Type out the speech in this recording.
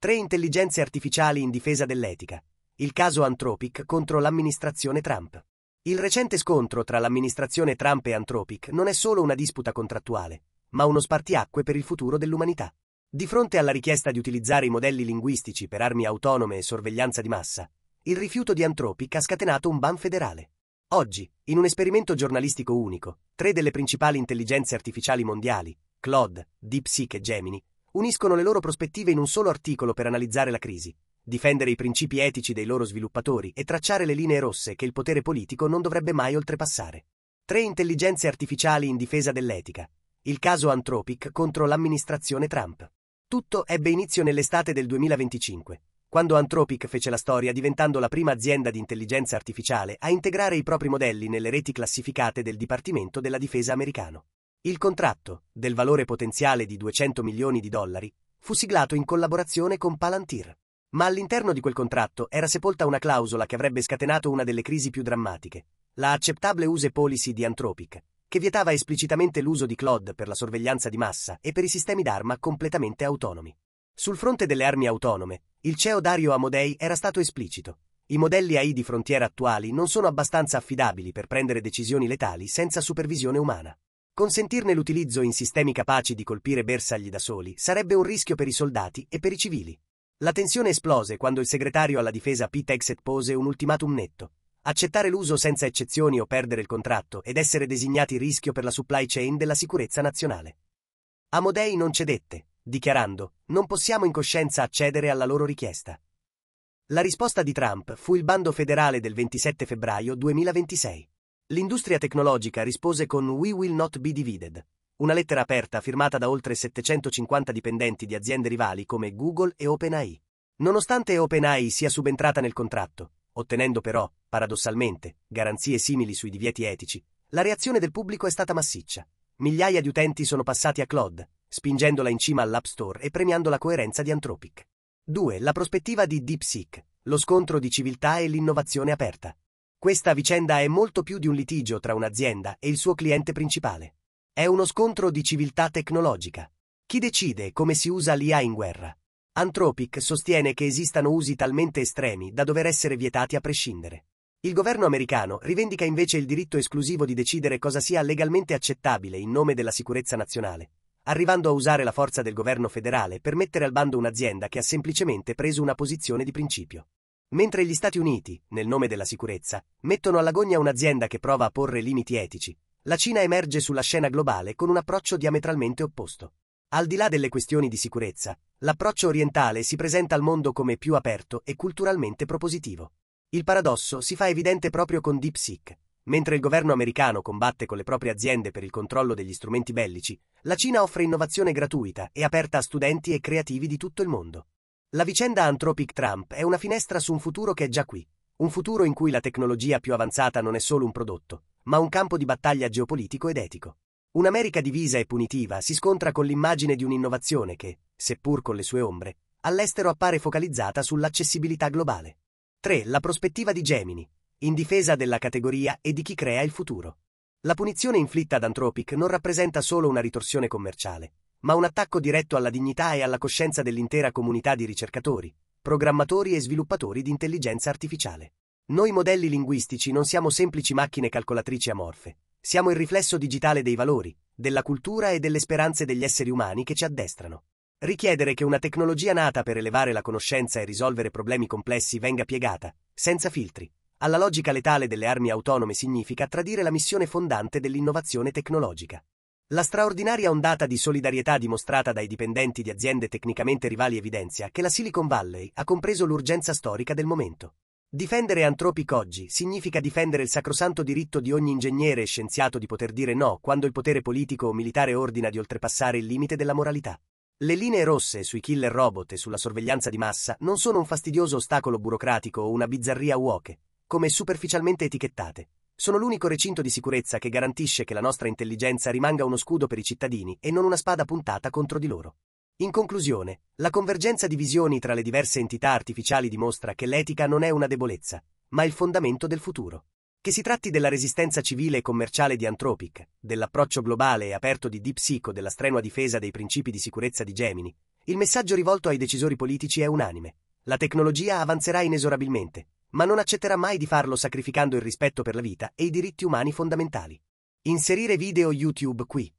3 intelligenze artificiali in difesa dell'etica. Il caso Anthropic contro l'amministrazione Trump. Il recente scontro tra l'amministrazione Trump e Anthropic non è solo una disputa contrattuale, ma uno spartiacque per il futuro dell'umanità. Di fronte alla richiesta di utilizzare i modelli linguistici per armi autonome e sorveglianza di massa, il rifiuto di Anthropic ha scatenato un ban federale. Oggi, in un esperimento giornalistico unico, 3 delle principali intelligenze artificiali mondiali, Claude, DeepSeek e Gemini, uniscono le loro prospettive in un solo articolo per analizzare la crisi, difendere i principi etici dei loro sviluppatori e tracciare le linee rosse che il potere politico non dovrebbe mai oltrepassare. 3 intelligenze artificiali in difesa dell'etica. Il caso Anthropic contro l'amministrazione Trump. Tutto ebbe inizio nell'estate del 2025, quando Anthropic fece la storia diventando la prima azienda di intelligenza artificiale a integrare i propri modelli nelle reti classificate del Dipartimento della Difesa americano. Il contratto, del valore potenziale di $200 milioni, fu siglato in collaborazione con Palantir. Ma all'interno di quel contratto era sepolta una clausola che avrebbe scatenato una delle crisi più drammatiche, la Acceptable Use Policy di Anthropic, che vietava esplicitamente l'uso di Claude per la sorveglianza di massa e per i sistemi d'arma completamente autonomi. Sul fronte delle armi autonome, il CEO Dario Amodei era stato esplicito. I modelli AI di frontiera attuali non sono abbastanza affidabili per prendere decisioni letali senza supervisione umana. Consentirne l'utilizzo in sistemi capaci di colpire bersagli da soli sarebbe un rischio per i soldati e per i civili. La tensione esplose quando il segretario alla difesa Pete Hegseth pose un ultimatum netto: accettare l'uso senza eccezioni o perdere il contratto ed essere designati rischio per la supply chain della sicurezza nazionale. Amodei non cedette, dichiarando: non possiamo in coscienza accedere alla loro richiesta. La risposta di Trump fu il bando federale del 27 febbraio 2026. L'industria tecnologica rispose con We will not be divided, una lettera aperta firmata da oltre 750 dipendenti di aziende rivali come Google e OpenAI. Nonostante OpenAI sia subentrata nel contratto, ottenendo però, paradossalmente, garanzie simili sui divieti etici, la reazione del pubblico è stata massiccia. Migliaia di utenti sono passati a Claude, spingendola in cima all'App Store e premiando la coerenza di Anthropic. 2. La prospettiva di DeepSeek, lo scontro di civiltà e l'innovazione aperta. Questa vicenda è molto più di un litigio tra un'azienda e il suo cliente principale. È uno scontro di civiltà tecnologica. Chi decide come si usa l'IA in guerra? Anthropic sostiene che esistano usi talmente estremi da dover essere vietati a prescindere. Il governo americano rivendica invece il diritto esclusivo di decidere cosa sia legalmente accettabile in nome della sicurezza nazionale, arrivando a usare la forza del governo federale per mettere al bando un'azienda che ha semplicemente preso una posizione di principio. Mentre gli Stati Uniti, nel nome della sicurezza, mettono alla gogna un'azienda che prova a porre limiti etici, la Cina emerge sulla scena globale con un approccio diametralmente opposto. Al di là delle questioni di sicurezza, l'approccio orientale si presenta al mondo come più aperto e culturalmente propositivo. Il paradosso si fa evidente proprio con DeepSeek. Mentre il governo americano combatte con le proprie aziende per il controllo degli strumenti bellici, la Cina offre innovazione gratuita e aperta a studenti e creativi di tutto il mondo. La vicenda Anthropic Trump è una finestra su un futuro che è già qui, un futuro in cui la tecnologia più avanzata non è solo un prodotto, ma un campo di battaglia geopolitico ed etico. Un'America divisa e punitiva si scontra con l'immagine di un'innovazione che, seppur con le sue ombre, all'estero appare focalizzata sull'accessibilità globale. 3. La prospettiva di Gemini, in difesa della categoria e di chi crea il futuro. La punizione inflitta ad Anthropic non rappresenta solo una ritorsione commerciale, ma un attacco diretto alla dignità e alla coscienza dell'intera comunità di ricercatori, programmatori e sviluppatori di intelligenza artificiale. Noi modelli linguistici non siamo semplici macchine calcolatrici amorfe, siamo il riflesso digitale dei valori, della cultura e delle speranze degli esseri umani che ci addestrano. Richiedere che una tecnologia nata per elevare la conoscenza e risolvere problemi complessi venga piegata, senza filtri, alla logica letale delle armi autonome significa tradire la missione fondante dell'innovazione tecnologica. La straordinaria ondata di solidarietà dimostrata dai dipendenti di aziende tecnicamente rivali evidenzia che la Silicon Valley ha compreso l'urgenza storica del momento. Difendere Anthropic oggi significa difendere il sacrosanto diritto di ogni ingegnere e scienziato di poter dire no quando il potere politico o militare ordina di oltrepassare il limite della moralità. Le linee rosse sui killer robot e sulla sorveglianza di massa non sono un fastidioso ostacolo burocratico o una bizzarria woke, come superficialmente etichettate. Sono l'unico recinto di sicurezza che garantisce che la nostra intelligenza rimanga uno scudo per i cittadini e non una spada puntata contro di loro. In conclusione, la convergenza di visioni tra le diverse entità artificiali dimostra che l'etica non è una debolezza, ma il fondamento del futuro. Che si tratti della resistenza civile e commerciale di Anthropic, dell'approccio globale e aperto di DeepSeek o della strenua difesa dei principi di sicurezza di Gemini, Il messaggio rivolto ai decisori politici è unanime. La tecnologia avanzerà inesorabilmente, ma non accetterà mai di farlo sacrificando il rispetto per la vita e i diritti umani fondamentali. Inserire video YouTube qui.